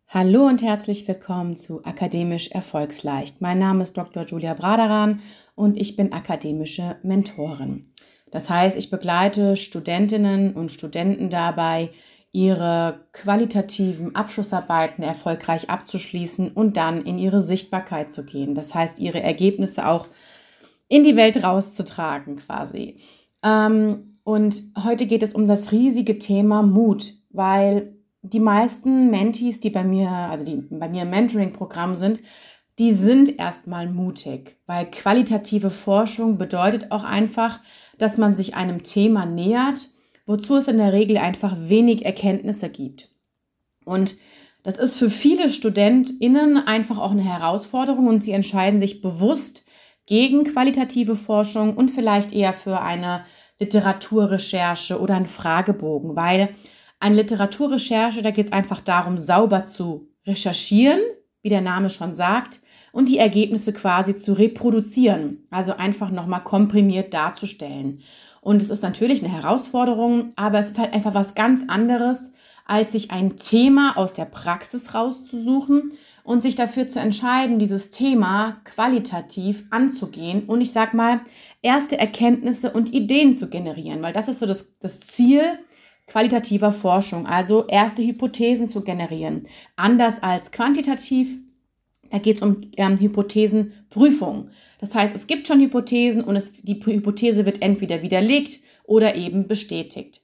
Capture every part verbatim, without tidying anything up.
Hallo und herzlich willkommen zu Akademisch Erfolgsleicht. Mein Name ist Doktor Julia Braderan und ich bin akademische Mentorin. Das heißt, ich begleite Studentinnen und Studenten dabei, ihre qualitativen Abschlussarbeiten erfolgreich abzuschließen und dann in ihre Sichtbarkeit zu gehen. Das heißt, ihre Ergebnisse auch in die Welt rauszutragen quasi. Ähm, und heute geht es um das riesige Thema Mut, weil die meisten Mentees, die bei mir, also die bei mir im Mentoring-Programm sind, die sind erstmal mutig, weil qualitative Forschung bedeutet auch einfach, dass man sich einem Thema nähert, wozu es in der Regel einfach wenig Erkenntnisse gibt. Und das ist für viele StudentInnen einfach auch eine Herausforderung und sie entscheiden sich bewusst gegen qualitative Forschung und vielleicht eher für eine Literaturrecherche oder einen Fragebogen, weil eine Literaturrecherche, da geht es einfach darum, sauber zu recherchieren, wie der Name schon sagt, und die Ergebnisse quasi zu reproduzieren, also einfach nochmal komprimiert darzustellen. Und es ist natürlich eine Herausforderung, aber es ist halt einfach was ganz anderes, als sich ein Thema aus der Praxis rauszusuchen und sich dafür zu entscheiden, dieses Thema qualitativ anzugehen und ich sag mal, erste Erkenntnisse und Ideen zu generieren, weil das ist so das, das Ziel qualitativer Forschung, also erste Hypothesen zu generieren. Anders als quantitativ, da geht es um ähm, Hypothesenprüfung. Das heißt, es gibt schon Hypothesen und es, die Hypothese wird entweder widerlegt oder eben bestätigt.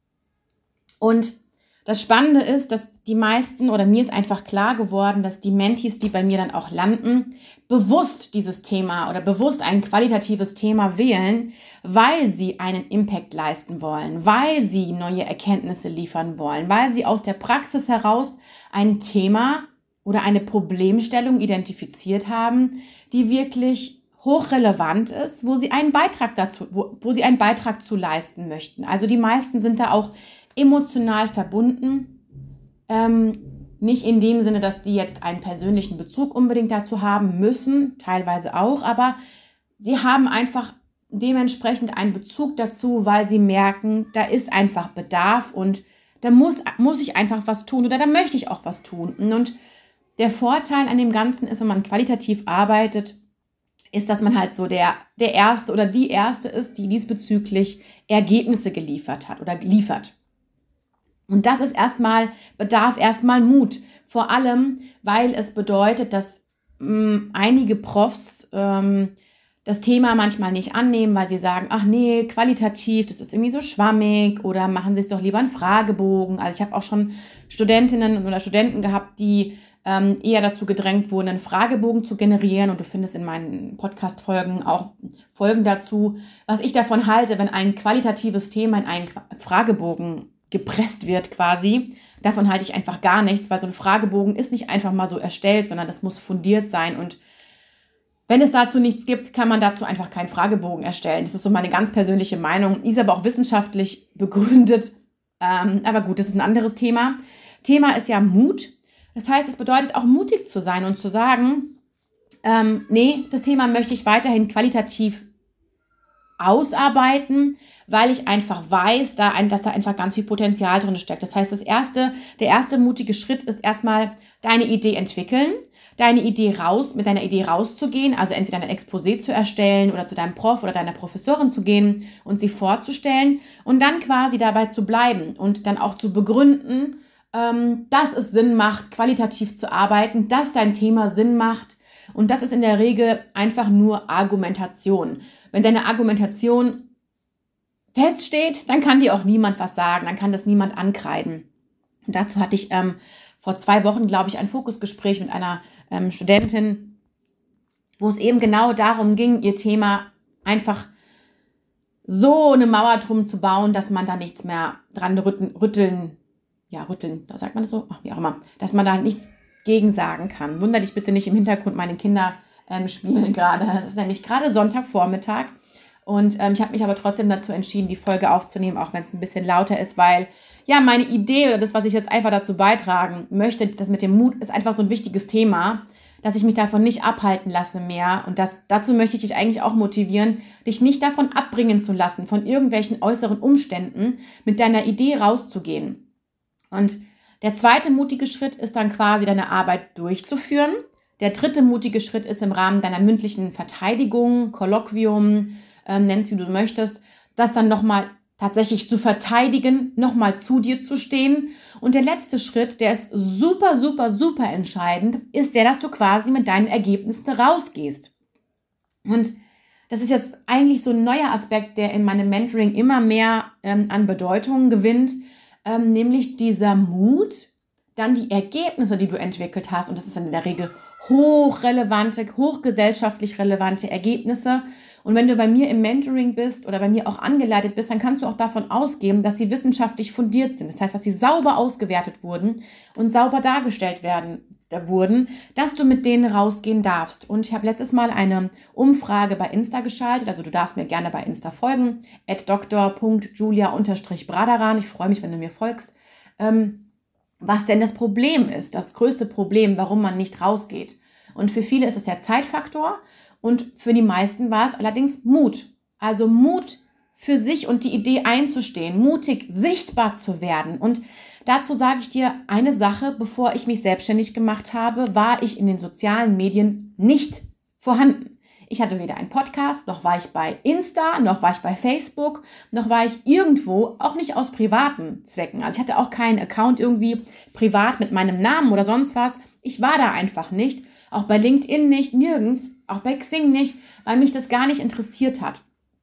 Und das Spannende ist, dass die meisten, oder mir ist einfach klar geworden, dass die Mentees, die bei mir dann auch landen, bewusst dieses Thema oder bewusst ein qualitatives Thema wählen, weil sie einen Impact leisten wollen, weil sie neue Erkenntnisse liefern wollen, weil sie aus der Praxis heraus ein Thema oder eine Problemstellung identifiziert haben, die wirklich hochrelevant ist, wo sie einen Beitrag dazu, wo, wo sie einen Beitrag zu leisten möchten. Also die meisten sind da auch emotional verbunden, ähm, nicht in dem Sinne, dass sie jetzt einen persönlichen Bezug unbedingt dazu haben müssen, teilweise auch, aber sie haben einfach dementsprechend einen Bezug dazu, weil sie merken, da ist einfach Bedarf und da muss, muss ich einfach was tun oder da möchte ich auch was tun. Und der Vorteil an dem Ganzen ist, wenn man qualitativ arbeitet, ist, dass man halt so der, der Erste oder die Erste ist, die diesbezüglich Ergebnisse geliefert hat oder liefert. Und das ist erstmal, bedarf erstmal Mut. Vor allem, weil es bedeutet, dass mh, einige Profs ähm, das Thema manchmal nicht annehmen, weil sie sagen, ach nee, qualitativ, das ist irgendwie so schwammig oder machen Sie es doch lieber einen Fragebogen. Also ich habe auch schon Studentinnen oder Studenten gehabt, die ähm, eher dazu gedrängt wurden, einen Fragebogen zu generieren. Und du findest in meinen Podcast-Folgen auch Folgen dazu, was ich davon halte, wenn ein qualitatives Thema in einen Fragebogen gepresst wird quasi. Davon halte ich einfach gar nichts, weil so ein Fragebogen ist nicht einfach mal so erstellt, sondern das muss fundiert sein und wenn es dazu nichts gibt, kann man dazu einfach keinen Fragebogen erstellen. Das ist so meine ganz persönliche Meinung, ist aber auch wissenschaftlich begründet. Ähm, aber gut, das ist ein anderes Thema. Thema ist ja Mut. Das heißt, es bedeutet auch mutig zu sein und zu sagen, ähm, nee, das Thema möchte ich weiterhin qualitativ ausarbeiten, weil ich einfach weiß, da ein, dass da einfach ganz viel Potenzial drin steckt. Das heißt, das erste, der erste mutige Schritt ist erstmal deine Idee entwickeln, deine Idee raus, mit deiner Idee rauszugehen, also entweder ein Exposé zu erstellen oder zu deinem Prof oder deiner Professorin zu gehen und sie vorzustellen und dann quasi dabei zu bleiben und dann auch zu begründen, ähm, dass es Sinn macht, qualitativ zu arbeiten, dass dein Thema Sinn macht und das ist in der Regel einfach nur Argumentation. Wenn deine Argumentation feststeht, dann kann dir auch niemand was sagen, dann kann das niemand ankreiden. Und dazu hatte ich ähm, vor zwei Wochen, glaube ich, ein Fokusgespräch mit einer ähm, Studentin, wo es eben genau darum ging, ihr Thema einfach so eine Mauer drum zu bauen, dass man da nichts mehr dran rütteln, rütteln ja, rütteln, da sagt man das so, ach, wie auch immer, dass man da nichts gegen sagen kann. Wunder dich bitte nicht im Hintergrund, meine Kinder ähm, spielen gerade. Das ist nämlich gerade Sonntagvormittag. Und ähm, ich habe mich aber trotzdem dazu entschieden, die Folge aufzunehmen, auch wenn es ein bisschen lauter ist, weil ja meine Idee oder das, was ich jetzt einfach dazu beitragen möchte, das mit dem Mut ist einfach so ein wichtiges Thema, dass ich mich davon nicht abhalten lasse mehr. Und das, dazu möchte ich dich eigentlich auch motivieren, dich nicht davon abbringen zu lassen, von irgendwelchen äußeren Umständen mit deiner Idee rauszugehen. Und Der zweite mutige Schritt ist dann quasi deine Arbeit durchzuführen. Der dritte mutige Schritt ist im Rahmen deiner mündlichen Verteidigung, Kolloquium, ähm, nenn's wie du möchtest, das dann nochmal tatsächlich zu verteidigen, nochmal zu dir zu stehen. Und der letzte Schritt, der ist super, super, super entscheidend, ist der, dass du quasi mit deinen Ergebnissen rausgehst. Und das ist jetzt eigentlich so ein neuer Aspekt, der in meinem Mentoring immer mehr ähm, an Bedeutung gewinnt, ähm, nämlich dieser Mut, dann die Ergebnisse, die du entwickelt hast, und das ist dann in der Regel hochrelevante, hochgesellschaftlich relevante Ergebnisse. Und wenn du bei mir im Mentoring bist oder bei mir auch angeleitet bist, dann kannst du auch davon ausgehen, dass sie wissenschaftlich fundiert sind. Das heißt, dass sie sauber ausgewertet wurden und sauber dargestellt werden wurden, dass du mit denen rausgehen darfst. Und ich habe letztes Mal eine Umfrage bei Insta geschaltet, also du darfst mir gerne bei Insta folgen, at dr punkt julia bradaran. Ich freue mich, wenn du mir folgst. Ähm, was denn das Problem ist, das größte Problem, warum man nicht rausgeht. Und für viele ist es der Zeitfaktor und für die meisten war es allerdings Mut. Also Mut für sich und die Idee einzustehen, mutig sichtbar zu werden. Und dazu sage ich dir eine Sache: Bevor ich mich selbstständig gemacht habe, war ich in den sozialen Medien nicht vorhanden. Ich hatte weder einen Podcast, noch war ich bei Insta, noch war ich bei Facebook, noch war ich irgendwo, auch nicht aus privaten Zwecken. Also ich hatte auch keinen Account irgendwie privat mit meinem Namen oder sonst was. Ich war da einfach nicht, auch bei LinkedIn nicht, nirgends, auch bei Xing nicht, weil mich das gar nicht interessiert hat.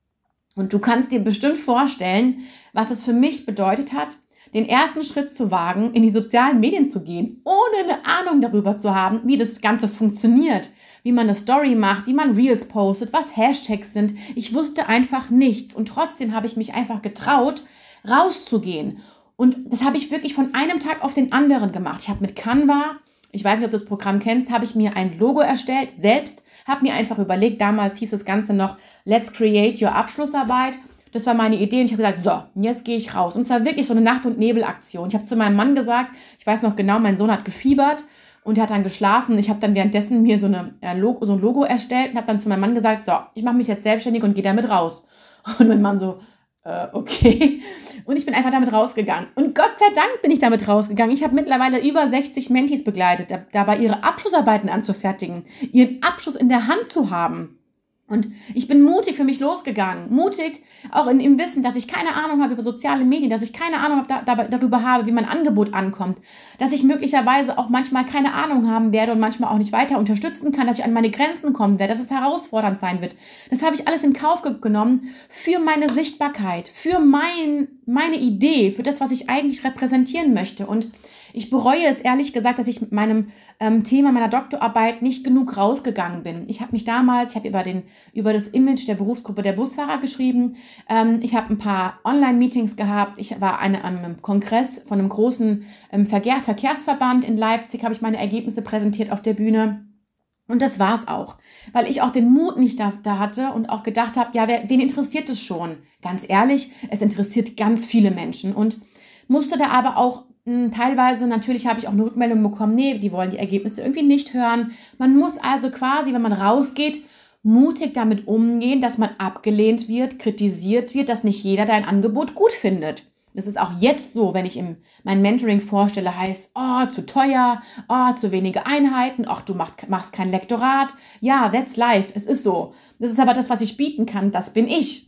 Und du kannst dir bestimmt vorstellen, was es für mich bedeutet hat, den ersten Schritt zu wagen, in die sozialen Medien zu gehen, ohne eine Ahnung darüber zu haben, wie das Ganze funktioniert, wie man eine Story macht, wie man Reels postet, was Hashtags sind. Ich wusste einfach nichts und trotzdem habe ich mich einfach getraut, rauszugehen. Und das habe ich wirklich von einem Tag auf den anderen gemacht. Ich habe mit Canva, ich weiß nicht, ob du das Programm kennst, habe ich mir ein Logo erstellt, selbst, habe mir einfach überlegt, damals hieß das Ganze noch Let's Create Your Abschlussarbeit. Das war meine Idee und ich habe gesagt, so, jetzt gehe ich raus. Und es war wirklich so eine Nacht- und Nebel-Aktion. Ich habe zu meinem Mann gesagt, ich weiß noch genau, mein Sohn hat gefiebert und er hat dann geschlafen. Ich habe dann währenddessen mir so, eine, äh, Logo, so ein Logo erstellt und habe dann zu meinem Mann gesagt, so, ich mache mich jetzt selbstständig und gehe damit raus. Und mein Mann so, äh, okay. Und ich bin einfach damit rausgegangen. Und Gott sei Dank bin ich damit rausgegangen. Ich habe mittlerweile über sechzig Mentees begleitet, dabei ihre Abschlussarbeiten anzufertigen, ihren Abschluss in der Hand zu haben. Und ich bin mutig für mich losgegangen. Mutig auch in dem Wissen, dass ich keine Ahnung habe über soziale Medien, dass ich keine Ahnung da, da, darüber habe, wie mein Angebot ankommt, dass ich möglicherweise auch manchmal keine Ahnung haben werde und manchmal auch nicht weiter unterstützen kann, dass ich an meine Grenzen kommen werde, dass es herausfordernd sein wird. Das habe ich alles in Kauf genommen für meine Sichtbarkeit, für mein, meine Idee, für das, was ich eigentlich repräsentieren möchte. Und ich bereue es ehrlich gesagt, dass ich mit meinem ähm, Thema meiner Doktorarbeit nicht genug rausgegangen bin. Ich habe mich damals, ich habe über, den, über das Image der Berufsgruppe der Busfahrer geschrieben. Ähm, ich habe ein paar Online-Meetings gehabt. Ich war eine, an einem Kongress von einem großen ähm, Verkehr, Verkehrsverband in Leipzig, habe ich meine Ergebnisse präsentiert auf der Bühne. Und das war's auch, weil ich auch den Mut nicht da, da hatte und auch gedacht habe, ja, wer, wen interessiert es schon? Ganz ehrlich, es interessiert ganz viele Menschen und musste da aber auch teilweise, natürlich habe ich auch eine Rückmeldung bekommen, nee, die wollen die Ergebnisse irgendwie nicht hören. Man muss also quasi, wenn man rausgeht, mutig damit umgehen, dass man abgelehnt wird, kritisiert wird, dass nicht jeder dein Angebot gut findet. Das ist auch jetzt so, wenn ich im, mein Mentoring vorstelle, heißt, oh, zu teuer, oh, zu wenige Einheiten, ach, du machst, machst kein Lektorat. Ja, that's life, es ist so. Das ist aber das, was ich bieten kann, das bin ich.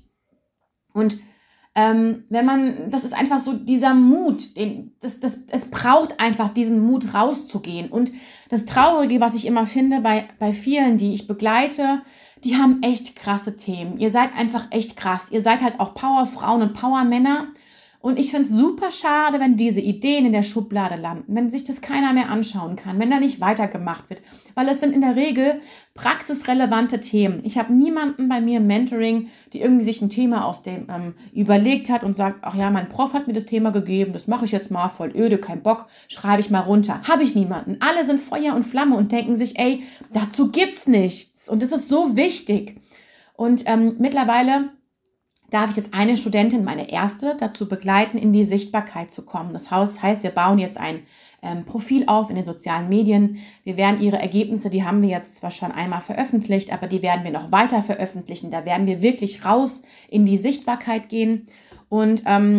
Und Ähm, wenn man, das ist einfach so dieser Mut, den, das, das, es braucht einfach diesen Mut rauszugehen. Und das Traurige, was ich immer finde bei, bei vielen, die ich begleite, die haben echt krasse Themen. Ihr seid einfach echt krass. Ihr seid halt auch Powerfrauen und Powermänner. Und ich finde es super schade, wenn diese Ideen in der Schublade landen, wenn sich das keiner mehr anschauen kann, wenn da nicht weitergemacht wird, weil es sind in der Regel praxisrelevante Themen. Ich habe niemanden bei mir im Mentoring, die irgendwie sich ein Thema aus dem ähm, überlegt hat und sagt, ach ja, mein Prof hat mir das Thema gegeben, das mache ich jetzt mal, voll öde, kein Bock, schreibe ich mal runter. Habe ich niemanden. Alle sind Feuer und Flamme und denken sich, ey, dazu gibt's nichts. Und das ist so wichtig. Und ähm, mittlerweile darf ich jetzt eine Studentin, meine erste, dazu begleiten, in die Sichtbarkeit zu kommen. Das heißt, wir bauen jetzt ein ähm, Profil auf in den sozialen Medien. Wir werden ihre Ergebnisse, die haben wir jetzt zwar schon einmal veröffentlicht, aber die werden wir noch weiter veröffentlichen. Da werden wir wirklich raus in die Sichtbarkeit gehen. Und ähm,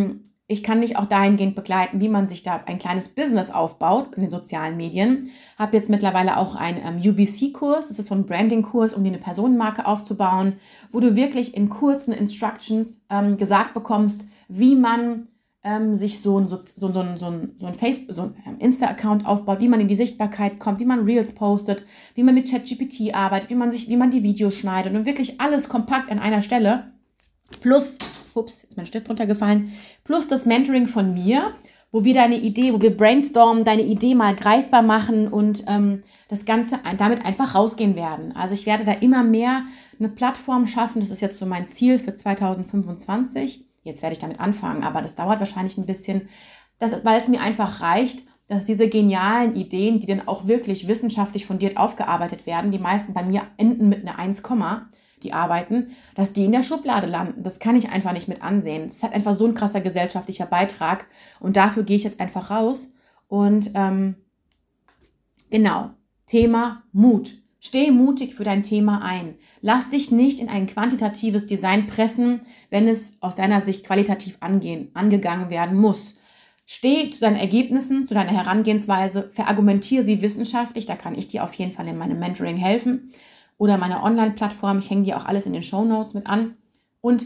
ich kann dich auch dahingehend begleiten, wie man sich da ein kleines Business aufbaut in den sozialen Medien. Habe jetzt mittlerweile auch einen ähm, U B C-Kurs, das ist so ein Branding-Kurs, um dir eine Personenmarke aufzubauen, wo du wirklich in kurzen Instructions ähm, gesagt bekommst, wie man ähm, sich so ein, so, so, so, so ein, so ein Facebook, so ein ähm, Insta-Account aufbaut, wie man in die Sichtbarkeit kommt, wie man Reels postet, wie man mit ChatGPT arbeitet, wie man sich, wie man die Videos schneidet und wirklich alles kompakt an einer Stelle. Plus, ups, jetzt ist mein Stift runtergefallen, plus das Mentoring von mir, wo wir deine Idee, wo wir brainstormen, deine Idee mal greifbar machen und ähm, das Ganze damit einfach rausgehen werden. Also ich werde da immer mehr eine Plattform schaffen, das ist jetzt so mein Ziel für zwanzig fünfundzwanzig. Jetzt werde ich damit anfangen, aber das dauert wahrscheinlich ein bisschen, das, weil es mir einfach reicht, dass diese genialen Ideen, die dann auch wirklich wissenschaftlich fundiert aufgearbeitet werden, die meisten bei mir enden mit einer eins, die arbeiten, dass die in der Schublade landen. Das kann ich einfach nicht mit ansehen. Das ist halt einfach so ein krasser gesellschaftlicher Beitrag und dafür gehe ich jetzt einfach raus und ähm, genau, Thema Mut. Steh mutig für dein Thema ein. Lass dich nicht in ein quantitatives Design pressen, wenn es aus deiner Sicht qualitativ angehen, angegangen werden muss. Steh zu deinen Ergebnissen, zu deiner Herangehensweise, verargumentiere sie wissenschaftlich, da kann ich dir auf jeden Fall in meinem Mentoring helfen. Oder meine Online-Plattform, ich hänge dir auch alles in den Shownotes mit an. Und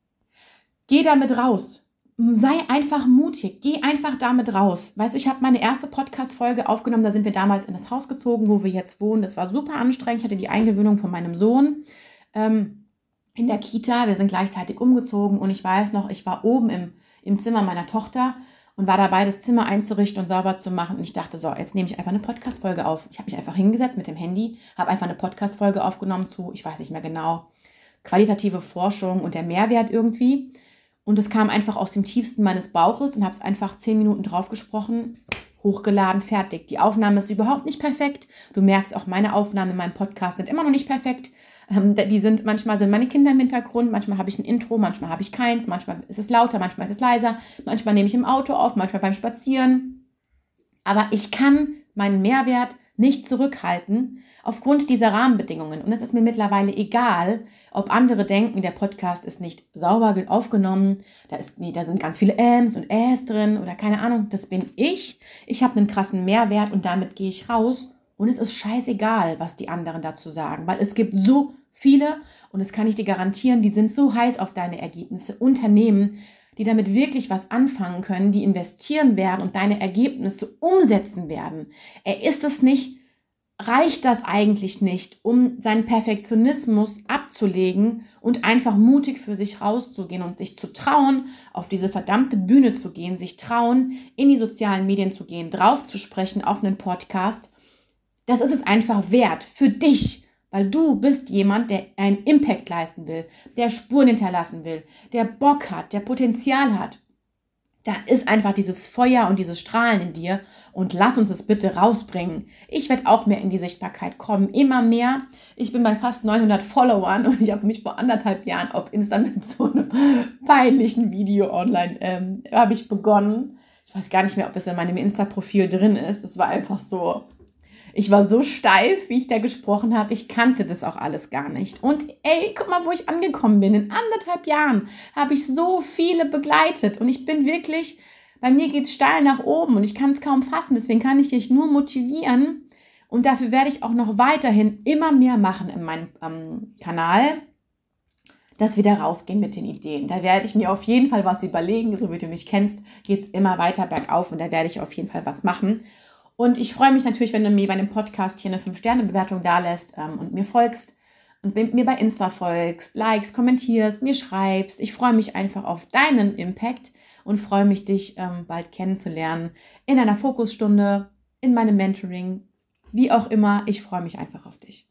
geh damit raus. Sei einfach mutig, geh einfach damit raus. Weißt du, ich habe meine erste Podcast-Folge aufgenommen, da sind wir damals in das Haus gezogen, wo wir jetzt wohnen. Das war super anstrengend, ich hatte die Eingewöhnung von meinem Sohn ähm, in der Kita. Wir sind gleichzeitig umgezogen und ich weiß noch, ich war oben im, im Zimmer meiner Tochter und war dabei, das Zimmer einzurichten und sauber zu machen. Und ich dachte, so, jetzt nehme ich einfach eine Podcast-Folge auf. Ich habe mich einfach hingesetzt mit dem Handy, habe einfach eine Podcast-Folge aufgenommen zu, ich weiß nicht mehr genau, qualitative Forschung und der Mehrwert irgendwie. Und es kam einfach aus dem tiefsten meines Bauches und habe es einfach zehn Minuten drauf gesprochen, hochgeladen, fertig. Die Aufnahme ist überhaupt nicht perfekt. Du merkst auch, meine Aufnahmen in meinem Podcast sind immer noch nicht perfekt. Ähm, die sind, manchmal sind meine Kinder im Hintergrund, manchmal habe ich ein Intro, manchmal habe ich keins, manchmal ist es lauter, manchmal ist es leiser, manchmal nehme ich im Auto auf, manchmal beim Spazieren. Aber ich kann meinen Mehrwert nicht zurückhalten aufgrund dieser Rahmenbedingungen. Und es ist mir mittlerweile egal, ob andere denken, der Podcast ist nicht sauber aufgenommen, da, ist, nee, da sind ganz viele Äms und Äs drin oder keine Ahnung, das bin ich. Ich habe einen krassen Mehrwert und damit gehe ich raus und es ist scheißegal, was die anderen dazu sagen, weil es gibt so viele und das kann ich dir garantieren, die sind so heiß auf deine Ergebnisse, Unternehmen, die damit wirklich was anfangen können, die investieren werden und deine Ergebnisse umsetzen werden. Er ist es nicht, reicht das eigentlich nicht, um seinen Perfektionismus abzulegen und einfach mutig für sich rauszugehen und sich zu trauen, auf diese verdammte Bühne zu gehen, sich trauen, in die sozialen Medien zu gehen, drauf zu sprechen auf einen Podcast. Das ist es einfach wert für dich, weil du bist jemand, der einen Impact leisten will, der Spuren hinterlassen will, der Bock hat, der Potenzial hat. Da ist einfach dieses Feuer und dieses Strahlen in dir und lass uns das bitte rausbringen. Ich werde auch mehr in die Sichtbarkeit kommen, immer mehr. Ich bin bei fast neunhundert Followern und ich habe mich vor anderthalb Jahren auf Insta mit so einem peinlichen Video online, ähm, habe ich begonnen. Ich weiß gar nicht mehr, ob es in meinem Insta-Profil drin ist. Es war einfach so... Ich war so steif, wie ich da gesprochen habe. Ich kannte das auch alles gar nicht. Und ey, guck mal, wo ich angekommen bin. In anderthalb Jahren habe ich so viele begleitet. Und ich bin wirklich, bei mir geht es steil nach oben und ich kann es kaum fassen. Deswegen kann ich dich nur motivieren. Und dafür werde ich auch noch weiterhin immer mehr machen in meinem ähm, Kanal, dass wir da rausgehen mit den Ideen. Da werde ich mir auf jeden Fall was überlegen. So wie du mich kennst, geht es immer weiter bergauf und da werde ich auf jeden Fall was machen. Und ich freue mich natürlich, wenn du mir bei dem Podcast hier eine fünf Sterne Bewertung dalässt ähm, und mir folgst und mir bei Insta folgst, likest, kommentierst, mir schreibst. Ich freue mich einfach auf deinen Impact und freue mich, dich ähm, bald kennenzulernen in einer Fokusstunde, in meinem Mentoring, wie auch immer. Ich freue mich einfach auf dich.